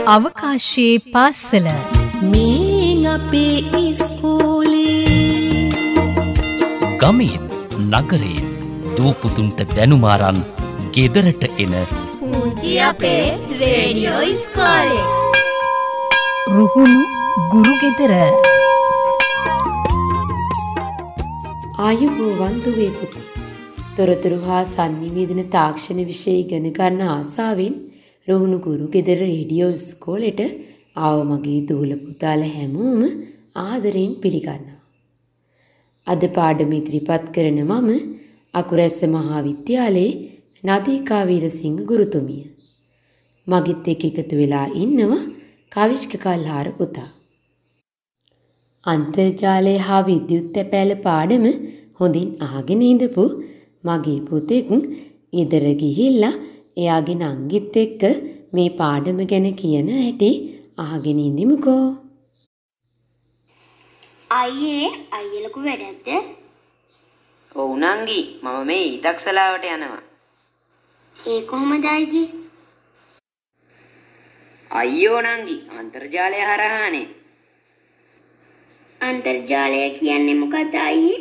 අවකාශයේ පාසල මේ අපේ ඉස්කෝලේ ගමේ නගරේ දූපුතුන්ට දැනුම අරන් ගෙදරට එන පුංචි අපේ රේඩියෝ ඉස්කෝලේ රුහුණු ගුරු ගෙදර ආයුබෝවන් දුවේ පුතේ. තොරතුරු හා sannivedana තාක්ෂණ විෂය ඉගෙන ගන්න ආසාවෙන් රුහුණු ගුරු ගෙදර රේඩියෝ ඉස්කෝලේට ආව මගේ දූල පුතාලා හැමෝම ආදරෙන් පිළිගන්නවා. අද පාඩම ඉදිරිපත් කරන මම අකුරැස්ස මහා විද්‍යාලයේ නදීකා වීරසිංහ ගුරුතුමිය. මගෙත් එක්ක එකතු වෙලා ඉන්නවා කවිෂ්ක කල්හාර පුතා. අන්තර්ජාලය හා විද්‍යුත් තැපෑල පාඩම හොඳින් අහගෙන ඉඳපු මගේ පුතෙක් ඉදර ගිහිල්ලා එයාගේ නංගිත් එක්ක මේ පාඩම ගැන කියන හැටි අහගෙන ඉඳිමුකෝ. අයියේ අයියලකු වැඩක්ද? ඔව් නංගි මම මේ ඊතක්සලාවට යනවා. ඒ කොහමද අයියේ? අයියෝ නංගි අන්තර්ජාලය හරහානේ. අන්තර්ජාලය කියන්නේ මොකක්ද අයියේ?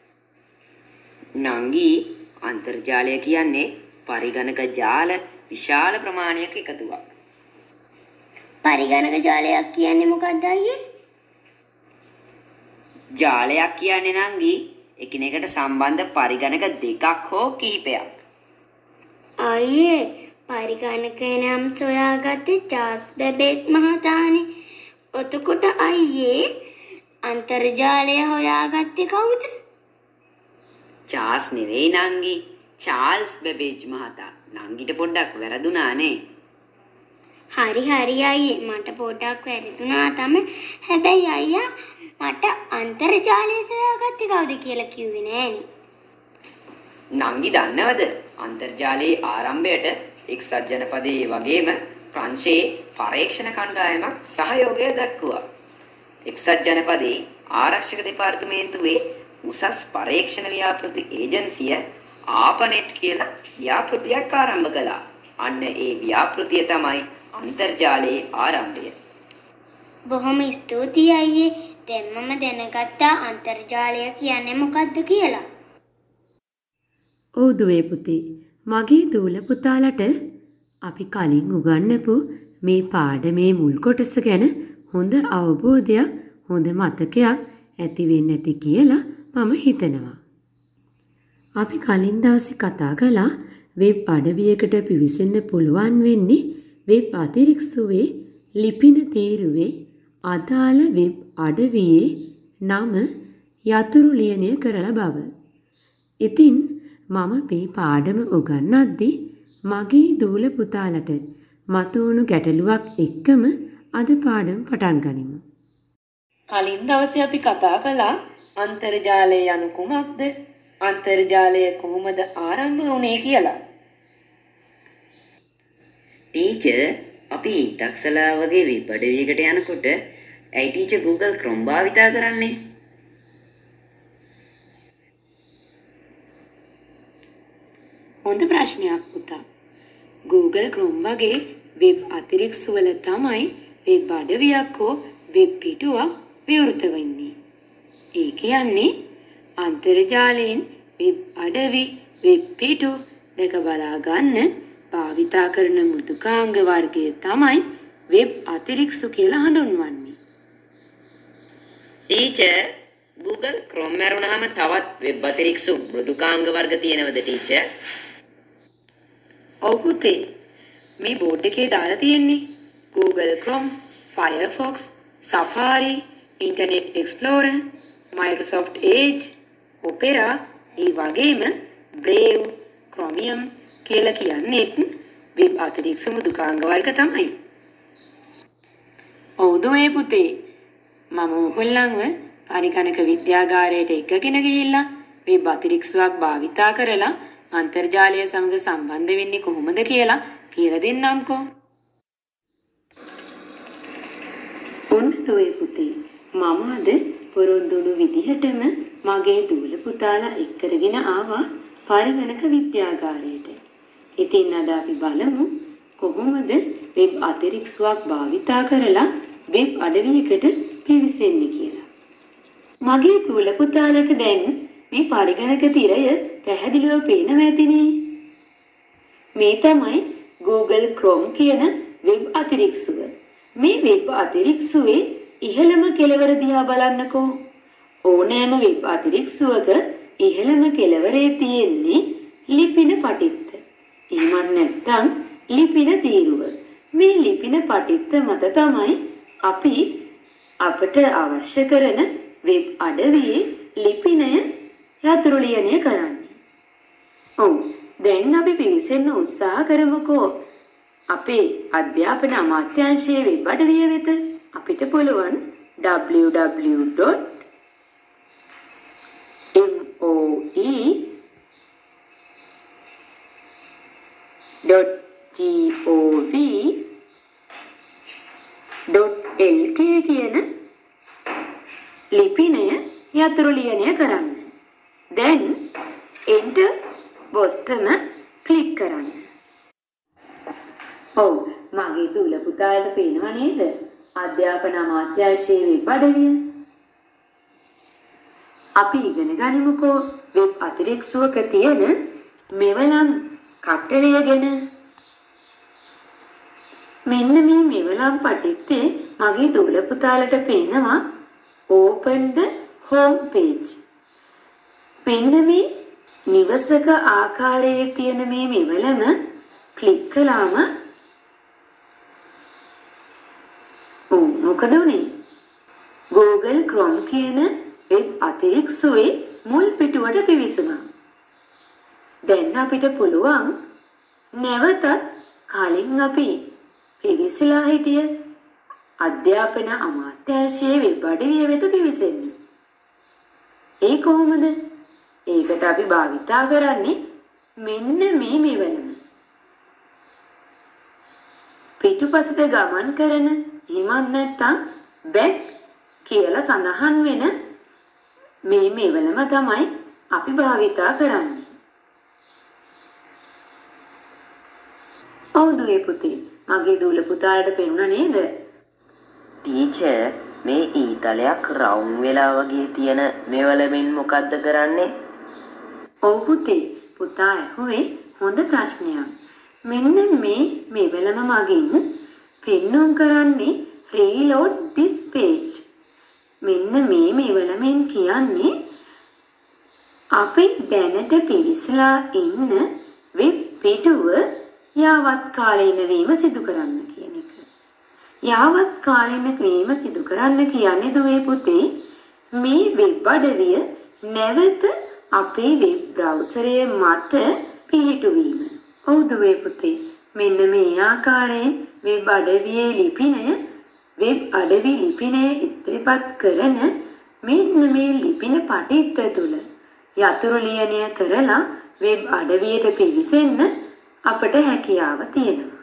නංගි අන්තර්ජාලය කියන්නේ පරිගණක ජාල විශාල ප්‍රමාණයක එකතුවක්. පරිගණක ජාලයක් කියන්නේ මොකක්ද අයියේ? ජාලයක් කියන්නේ නංගි එකිනෙකට සම්බන්ධ පරිගණක දෙකක් හෝ කිහිපයක්. අයියේ පරිගණක නම් සොයාගත්තේ චාස් බැබේට් මහතානේ. එතකොට අයියේ අන්තර්ජාලය හොයාගත්තේ කවුද? චාස් නෙවෙයි නංගි, චාල්ස් බැබේජ් මහතා. නංගිට පොඩ්ඩක් වැරදුනානේ. හරි අයියේ මට පොඩ්ඩක් වැරදුනා තමයි. හැබැයි අයියා මට අන්තර්ජාලය සොයාගත්තේ කවුද කියලා කිව්වේ නෑනේ. නංගි දන්නවද? අන්තර්ජාලයේ ආරම්භයට එක්සත් ජනපදයේ වගේම ප්‍රංශයේ පරීක්ෂණ කණ්ඩායමක් සහයෝගය දක්වුවා. එක්සත් ජනපදයේ ආරක්ෂක දෙපාර්තමේන්තුවේ උසස් පරීක්ෂණ ව්‍යාපෘති ඒජන්සිය ආපනෙට් කියලා ව්‍යාපෘතියක් ආරම්භ කළා. අන්න ඒ ව්‍යාපෘතිය තමයි අන්තර්ජාලයේ ආරම්භය. බොහොම ස්තුතියි අයියේ. දැන් මම දැනගත්තා අන්තර්ජාලය කියන්නේ මොකක්ද කියලා. ඔව් දුවේ පුතේ. මගේ දූල පුතාලට අපි කලින් උගන්වපු මේ පාඩමේ මුල් කොටස ගැන හොඳ අවබෝධයක්, හොඳ මතකයක් ඇති වෙන්නේ නැති කියලා මම හිතනවා. අපි කලින් දවසේ කතා කළා වෙබ් අඩවියකට පිවිසෙන්න පුළුවන් වෙන්නේ වෙබ් අතිරික්සුවේ ලිපින තීරුවේ අදාළ වෙබ් අඩවියේ නම යතුරු ලියනය කරලා බව. ඉතින් මම මේ පාඩම උගන්වද්දී මගේ දූල පුතාලට මතුවුණු ගැටලුවක් එක්කම අද පාඩම පටන් ගනිමු. කලින් දවසේ අපි කතා කළා අන්තර්ජාලය යනු කුමක්ද? අන්තර්ජාලය කොහොමද ආරම්භ වුණේ කියලා. ටීචර් අපි ඊතක්සලා වගේ වෙබ් අඩවියකට යනකොට ඇයි ටීචර් Google Chrome භාවිතා කරන්නේ? හොඳ ප්‍රශ්නයක් පුතා. Google Chrome වගේ වෙබ් අතිරික්ස වල තමයි වෙබ් අඩවියක් හෝ වෙබ් පිටුවක් විවෘත වෙන්නේ. ඒ කියන්නේ අන්තර්ජාලයෙන් වෙබ් අඩවි, වෙබ් පිටු දෙක බලා ගන්න භාවිතා කරන මෘදුකාංග වර්ගය තමයි වෙබ් අතිරික්සු කියලා හඳුන්වන්නේ. ටීචර් Google Chrome මරුණාම තවත් වෙබ් අතිරික්සු මෘදුකාංග වර්ග තියෙනවද ටීචර්? ඔව් පුතේ. මේ බෝඩ් එකේ දාලා තියෙන්නේ Google Chrome, Firefox, Safari, Internet Explorer, Microsoft Edge, Opera, ඒ වගේම Brave, Chromium කියලා කියන්නේ වෙබ් අතිරික්ස මෘදුකාංග වර්ග තමයි. ඔව් දුවේ පුතේ. මම ඔයගොල්ලන්ව පරිගණක විද්‍යාගාරයට එක්කගෙන ගිහිල්ලා වෙබ් අතිරික්සයක් භාවිතා කරලා අන්තර්ජාලය සමග සම්බන්ධ වෙන්නේ කොහොමද කියලා දෙන්නම්කෝ. ඔන්න දුවේ පුතේ. මම අද පොරොන්දුණු විදිහටම මගේ දූල පුතාලා එක්කරගෙන ආවා පරිගණක විද්‍යාගාරයට. ඉතින් අද අපි බලමු කොහොමද වෙබ් අතිරික්ෂයක් භාවිතා කරලා වෙබ් අඩවියකට පිවිසෙන්නේ කියලා. මගේ දූල පුතාලට දැන් මේ පරිගණක තිරය පැහැදිලිව පේනවා ඇතිනේ. මේ තමයි Google Chrome කියන වෙබ් අතිරික්ෂුව. මේ වෙබ් අතිරික්ෂුවේ ඉහළම කෙළවර දිහා බලන්නකෝ. ඕනෑම වෙබ් අතිරික්ෂුවක ඉහළම කෙළවරේ තියෙන්නේ ලිපින පටිත්ත. එහෙමත් නැත්නම් ලිපින තීරුව. මේ ලිපින පටිත්ත මත තමයි අපි අපට අවශ්‍ය කරන වෙබ් අඩවියේ ලිපිනය යතුරු ලියනය කරන්නේ. ඔව් දැන් අපි පිවිසෙන්න උත්සාහ කරමුකෝ අපේ අධ්‍යාපන අමාත්‍යාංශයේ වෙබ් අඩවිය වෙත. අපිට පුළුවන් moe.gov.lk කියන ලිපිනය යතුරු ලියනය කරන්න. දැන් enter බොස්ටම ක්ලික් කරන්න. ඔව් මගේ දූල පුතාලට පේනව නේද? අධ්‍යාපන අමාත්‍යාංශයේ වෙබ් අඩවිය. අපි ඉගෙන ගනිමුකෝ වෙබ් අතිරික්ෂුවක තියෙන මෙවලම් කට්ටලය ගැන. මෙන්න මේ මෙවලම් පටිත්තේ මගේ දූල පුතාලට පේනවා open the home page. මෙන්න මේ නිවසක ආකාරයේ තියෙන මේ මෙවලම ක්ලික් කළාම මොකද උනේ? Google Chrome කියන වෙබ් අතිරික්ෂුවේ මුල් පිටුවට පිවිසුණා. දැන් අපිට පුළුවන් නැවතත් කලින් අපි පිවිසලා හිටිය අධ්‍යාපන අමාත්‍යාංශයේ වෙබ් අඩවිය වෙත පිවිසෙන්න. ඒ කොහොමද? ඒකට අපි භාවිතා කරන්නේ මෙන්න මේ මෙවලම. පිටුපසට ගමන් කරන එහෙමත් නැත්නම් back කියලා සඳහන් වෙන මේ මෙවලම තමයි අපි භාවිතා කරන්නේ. ඔව් දුවේ පුතේ, මගේ දූල පුතාලට පෙනුණා නේද? ටීචර් මේ ඊතලයක් රවුම් වෙලා වගේ තියෙන මෙවලමින් මොකද්ද කරන්නේ? ඔව් පුතේ, පුතා ඇහුවේ හොඳ ප්‍රශ්නයක්. මෙන්න මේ මෙවලම මගින් පෙන්වුම් කරන්නේ reload this page. මෙන්න මේ මෙවලමින් කියන්නේ අපි දැනට පිවිසලා ඉන්න වෙබ් පිටුව යාවත් කාලීන වීම සිදු කරන්න කියන එක. යාවත් කාලීන වීම සිදු කරන්න කියන්නේ දුවේ පුතේ මේ වෙබ් අඩවිය නැවත අපේ වෙබ් බ්‍රවුසරයේ මත පිහිටුවීම. ඔව් දුවේ පුතේ, මෙන්න මේ ආකාරයෙන් වෙබ් අඩවියේ ලිපිනය වෙබ් අඩවි ලිපිනය ඉදිරිපත් කරන මෙන්න මේ ලිපින පටිත්ත තුල යතුරු ලියනය කරලා වෙබ් අඩවියට පිවිසෙන්න අපට හැකියාව තියෙනවා.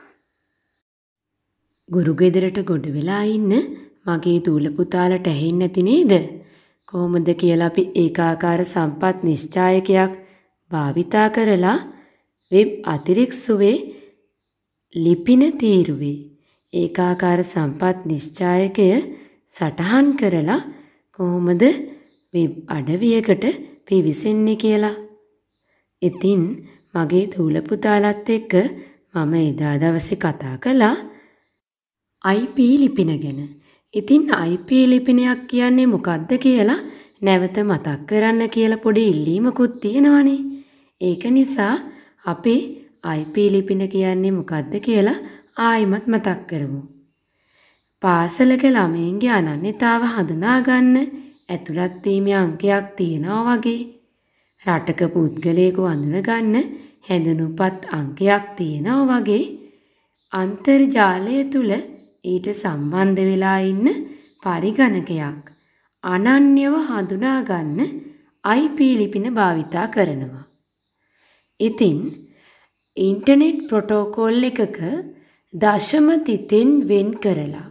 ගුරු ගෙදරට ගොඩ වෙලා ඉන්න මගේ දූල පුතාලට ඇහෙන්නේ නැති නේද? කොහොමද කියලා අපි ඒකාකාර සම්පත් නිශ්චායකයක් භාවිතා කරලා වෙබ් අතිරික්ෂුවේ ලිපින තීරුවේ ඒකාකාර සම්පත් නිශ්චායකය සටහන් කරලා කොහොමද වෙබ් අඩවියකට පිවිසෙන්නේ කියලා. ඉතින් මගේ දූල පුතාලත් එක්ක මම එදා දවසේ කතා කළා IP ලිපින ගැන. ඉතින් IP ලිපිනයක් කියන්නේ මොකක්ද කියලා නැවත මතක් කරන්න කියලා පොඩි ඉල්ලීමකුත් තියෙනවනේ. ඒක නිසා අපි IP ලිපින කියන්නේ මොකක්ද කියලා ආයිමත් මතක් කරමු. පාසලක ළමයින්ගේ අනන්‍යතාව හඳුනා ගන්න ඇතුළත් වීමේ අංකයක් තියෙනවා වගේ. රටක පුද්ගලයෙකු අඳුන ගන්න හැඳුනුපත් අංකයක් තියෙනවා වගේ. අන්තර්ජාලය තුල ඊට සම්බන්ධ වෙලා ඉන්න පරිගණකයක් අනන්‍යව හඳුනා ගන්න IP ලිපින භාවිතා කරනවා. ඉතින් ඉන්ටර්නෙට් ප්‍රොටෝකෝල් එකක දශම තිතෙන් වෙන් කරලා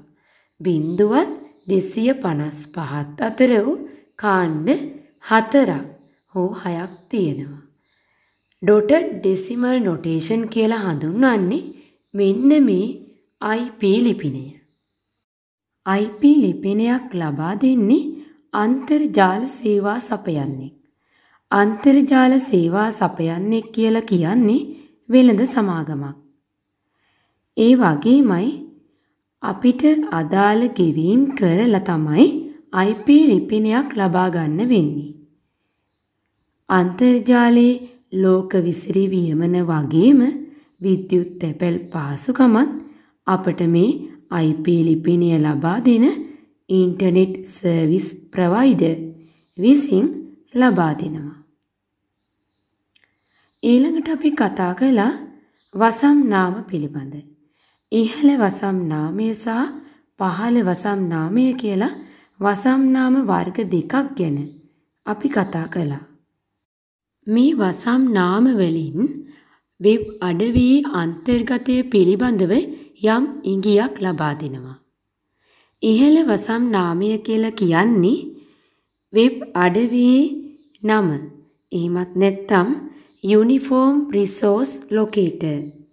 0.255 අතර වූ කාණ්ඩ 4ක් හෝ 6ක් තියෙනවා. ඩොටඩ් ඩෙසිමල් නොටේෂන් කියලා හඳුන්වන්නේ මෙන්න මේ IP ලිපිනය. IP ලිපිනයක් ලබා දෙන්නේ අන්තර්ජාල සේවා සපයන්නේ. අන්තර්ජාල සේවා සපයන්නේ කියලා කියන්නේ වෙළඳ සමාගමක්. ඒ වගේමයි අපිට අදාළ ගෙවීම් කරලා තමයි IP ලිපිනයක් ලබා ගන්න වෙන්නේ. අන්තර්ජාලයේ ලෝක විසිරිවියමන වගේම විද්‍යුත් තැපැල් පහසුකමත් අපට මේ IP ලිපිනය ලබා දෙන ඉන්ටර්නෙට් සර්විස් ප්‍රොවයිඩර් විසින් ලබා දෙනවා. ඊළඟට අපි කතා කළා වසම් නාම පිළිබඳ. ඉහළ වසම් නාමය සහ පහළ වසම් නාමය කියලා වසම් නාම වර්ග දෙකක් ගැන අපි කතා කළා. මේ වසම් නාම වලින් වෙබ් අඩවියේ අන්තර්ගතය පිළිබඳව යම් ඉඟියක් ලබා දෙනවා. ඉහළ වසම් නාමය කියලා කියන්නේ වෙබ් අඩවියේ නම. එහෙමත් නැත්නම් Uniform Resource Locator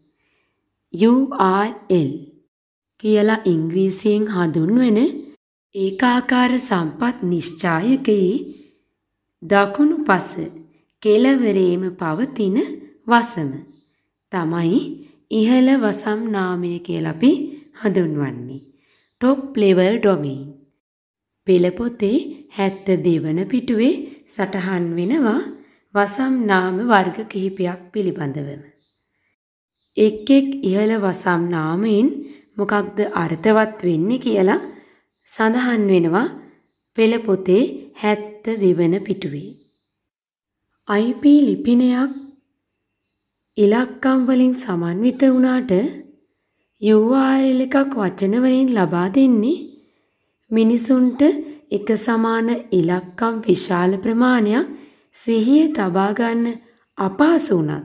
URL කියලා ඉංග්‍රීසියෙන් හඳුන්වන ඒකාකාර සම්පත් නිශ්චායකයේ දකුණු පස කෙළවරේම පවතින වසම තමයි ඉහළ වසම් නාමය කියලා අපි හඳුන්වන්නේ. Top level domain. පෙළ පොතේ 72 වන පිටුවේ සටහන් වෙනවා වසම් නාම වර්ග කිහිපයක් පිළිබඳවම. එක් එක් ඉහළ වසම් නාමයෙන් මොකක්ද අර්ථවත් වෙන්නේ කියලා සඳහන් වෙනවා පෙළ පොතේ 72 වන පිටුවේ. IP ලිපිනයක් ඉලක්කම් වලින් සමන්විත වුණාට URL එකක් වචන වලින් ලබා දෙන්නේ මිනිසුන්ට එක සමාන ඉලක්කම් විශාල ප්‍රමාණයක් සිහියේ තබා ගන්න අපහසු වුණත්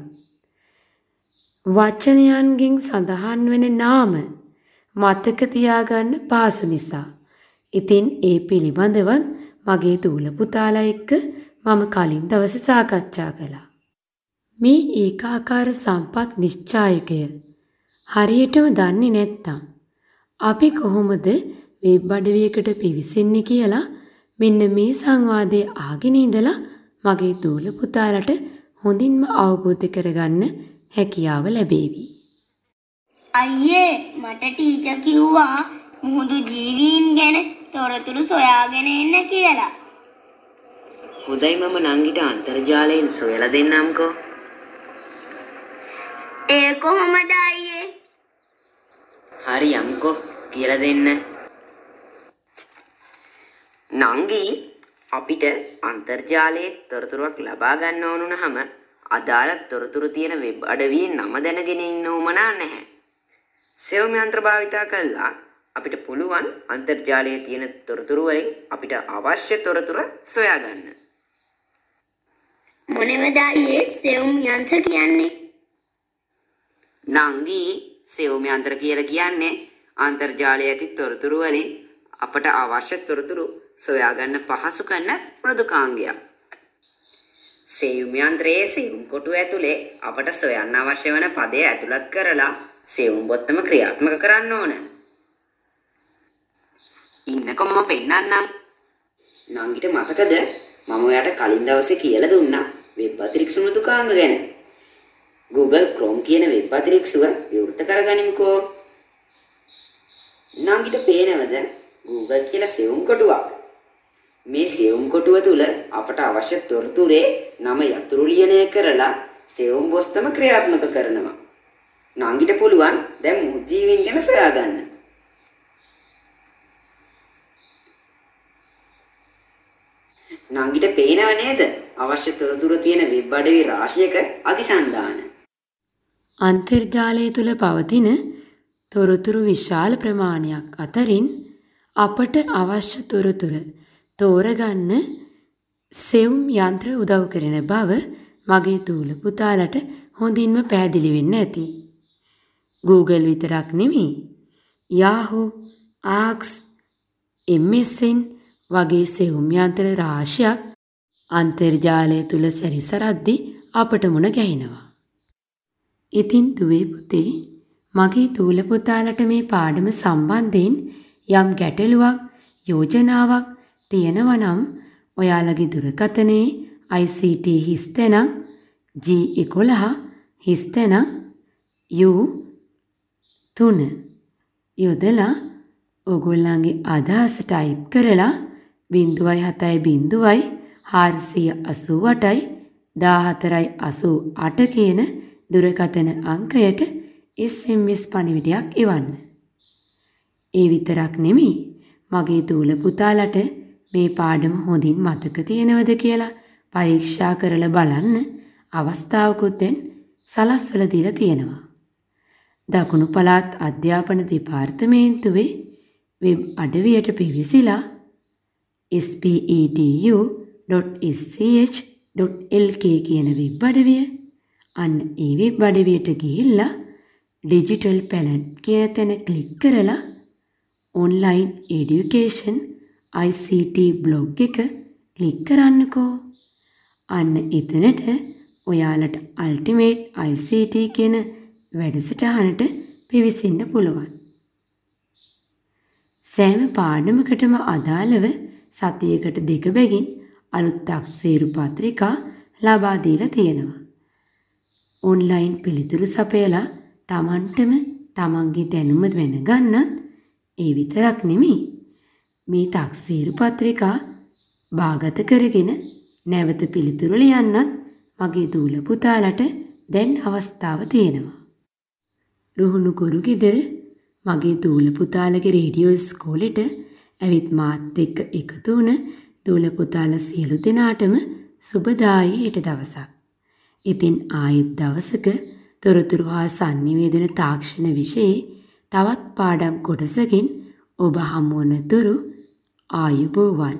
වචනයන්ගෙන් සඳහන් වෙන නාම මතක තියාගන්න පහසු නිසා. ඉතින් ඒ පිළිබඳව මගේ දූල පුතාලා එක්ක මම කලින් දවසේ සාකච්ඡා කළා. මේ ඒකාකාර සම්පත් නිශ්චායකය හරියටම දන්නේ නැත්නම් අපි කොහොමද වෙබ් අඩවියකට පිවිසෙන්නේ කියලා මෙන්න මේ සංවාදයේ ආගෙන ඉඳලා මගේ දූල පුතාලට හොඳින්ම අවබෝධ කරගන්න හැකියාව ලැබේවි. අයියේ මට ටීචර් කිව්වා මුහුදු ජීවීන් ගැන තොරතුරු සොයාගෙන එන්න කියලා. හොඳයි මම නංගිට අන්තර්ජාලයෙන් සොයලා දෙන්නම්කෝ. ඒ කොහොමද අයියේ? හරි යම්කෝ කියලා දෙන්න. නංගි අපිට අන්තර්ජාලයේ තොරතුරුක් ලබා ගන්න ඕන වුණාම අදාළ තොරතුරු තියෙන වෙබ් අඩවියේ නම දැනගෙන ඉන්න උවමනා නැහැ. සෙවම් යන්ත්‍ර භාවිතා කළා අපිට පුළුවන් අන්තර්ජාලයේ තියෙන තොරතුරු වලින් අපිට අවශ්‍ය තොරතුරු සොයා ගන්න. මොනවද අයියේ සෙවම් යන්ත්‍ර කියන්නේ? නංගි සෙවම් යන්ත්‍ර කියලා කියන්නේ අන්තර්ජාලයේ ඇති තොරතුරු වලින් අපට අවශ්‍ය තොරතුරු සොයා ගන්න පහසු කරන මෘදුකාංගයක්. සෙවම් යන්ත්‍රයේ සෙවම් කොටුව ඇතුලේ අපට සොයන්න අවශ්‍ය වන පදය ඇතුළත් කරලා සෙවම් බොත්තම ක්‍රියාත්මක කරන්න ඕන. ඉන්නකො මම පෙන්නන්නම්. නංගිට මතකද මම ඔයාට කලින් දවසේ කියලා දුන්නා වෙබ් අතිරික්ෂ මෘදුකාංග ගැන. Google Chrome කියන වෙබ් අතිරික්ෂුව විවෘත කරගනිමුකෝ. නංගිට පේනවද Google කියලා සෙවම් කොටුවක්. මේ සෙවම් කොටුව තුල අපට අවශ්‍ය තොරතුරේ නම යතුරු ලියනය කරලා සෙවම් බොස්තම ක්‍රියාත්මක කරනවා. නංගිට පුළුවන් දැන් මුජීවීන් ගැන සොයා ගන්න. නංගිට පේනව නේද අවශ්‍ය තොරතුරු තියෙන වෙබ් අඩවි රාශියක අධිසන්ධාන. අන්තර්ජාලය තුල පවතින තොරතුරු විශාල ප්‍රමාණයක් අතරින් අපට අවශ්‍ය තොරතුරු තෝරගන්න සෙවම් යන්ත්‍ර උදව් කරන බව මගේ දූල පුතාලට හොඳින්ම පැහැදිලි වෙන්න ඇති. Google විතරක් නෙමෙයි Yahoo, Ask, MSN වගේ සෙවම් යන්ත්‍ර රාශියක් අන්තර්ජාලය තුල සැරිසරද්දී අපට මුණ ගැහෙනවා. ඉතින් දුවේ පුතේ මගේ දූල පුතාලට මේ පාඩම සම්බන්ධයෙන් යම් ගැටලුවක් යෝජනාවක් තියෙනවා නම් ඔයාලගේ දුරකථනයේ ICT හිස්තැනක් G11 හිස්තැනක් U3 යොදලා ඕගොල්ලන්ගේ අදහස ටයිප් කරලා 070 488යි 1488 කියන දුරකථන අංකයට SMS පණිවිඩයක් එවන්න. ඒ විතරක් නෙමෙයි මගේ දූල පුතාලට මේ පාඩම හොඳින් මතක තියෙනවද කියලා පරීක්ෂා කරලා බලන්න අවස්ථාවකුත් දැන් සලස්වලා දීලා තියෙනවා. දකුණු පළාත් අධ්‍යාපන දෙපාර්තමේන්තුවේ වෙබ් අඩවියට පිවිසිලා spedu.sch.lk කියන වෙබ් අඩවිය අන්න ඒ වෙබ් අඩවියට ගිහිල්ලා ඩිජිටල් පැලන්ට් කියන තැන ක්ලික් කරලා online education ICT blog එක ක්ලික් කරන්නකෝ. අන්න එතනට ඔයාලට ultimate ICT කියන වැඩසටහනට පිවිසෙන්න පුළුවන්. සෑම පාඩමකටම අදාළව සතියකට 2 බැගින් අලුත් තක්සේරු පත්‍රිකා ලබා දීලා තියෙනවා. ඔන්ලයින් පිළිතුරු සපයලා Tamanටම Tamanගේ දැනුම දැනගන්නත් ඒ විතරක් නෙමෙයි මේ තක්සේරු පත්‍රිකා භාගත කරගෙන නැවත පිළිතුරු ලියන්නත් මගේ දූල පුතාලට දැන් අවස්ථාව තියෙනවා. රුහුණු ගුරු ගෙදර මගේ දූල පුතාලගේ රේඩියෝ ඉස්කෝලේට ඇවිත් මාත් එක්ක එකතු වුණ දූල පුතාලා සියලු දෙනාටම සුබදායි හෙට දවසක්. ඉතින් ආයෙත් දවසක තොරතුරු හා sannivedana තාක්ෂණ විෂයේ තවත් පාඩම් කොටසකින් ඔබ හමු වනතුරු ආයුබෝවන්.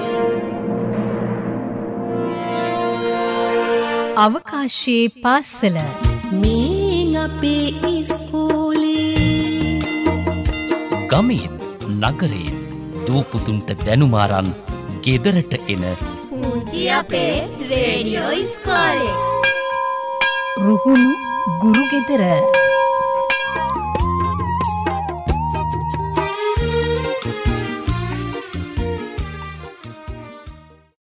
අවකාශයේ පාසල මේ අපේ ඉස්කෝලේ ගමේත් නගරේත් දූපුතුන්ට දැනුමාරන් ගෙදරට එන පුංචි අපේ රේඩියෝ ඉස්කෝලේ රුහුණු ගුරු ගෙදර